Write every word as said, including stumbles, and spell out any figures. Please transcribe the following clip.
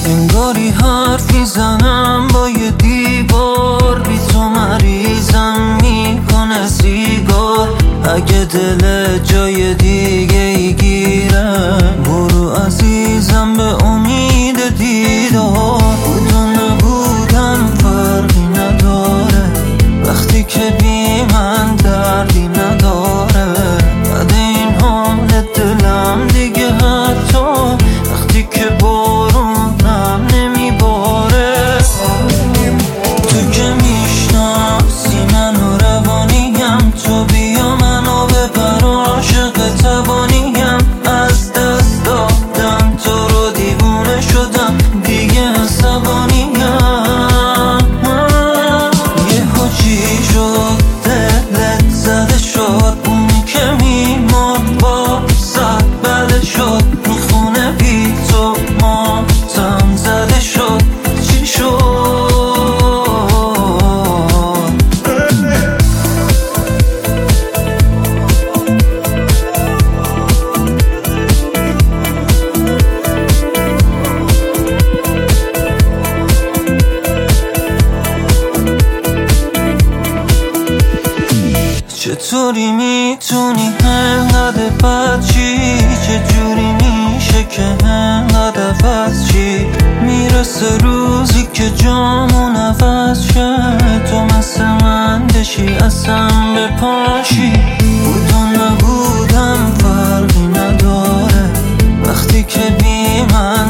انگاری حرف میزنم با یه دیوار، بی تو مریضم میکنه سیگار. اگه دل جای دیگه ای گیره، برو عزیزم به امید دیدار. بود و نبودم فرقی نداره، وقتی که بی من دردی نداره. بعد این حال دلم دیگه حتی وقتی که بارونم نمیباره. تو که میشناسی منو روانیم، تو بیا منو ببر عاشق توانیم. از دست دادم تو رو دیوونه شدم دیگه عصبانیم. یهو چی شد دلت زده شد، اونی که میمون با صد بله شد. میخونه بی تو ماتم زده شد، چی شد؟ چطوری میتونی انقدر بد چی؟ چجوری میشه که انقدر عوض چی؟ میرسه روزی که جامون عوض شه، تو مثل من بشی اصلا بپاشی. بود و نبودم فرقی نداره، وقتی که بی من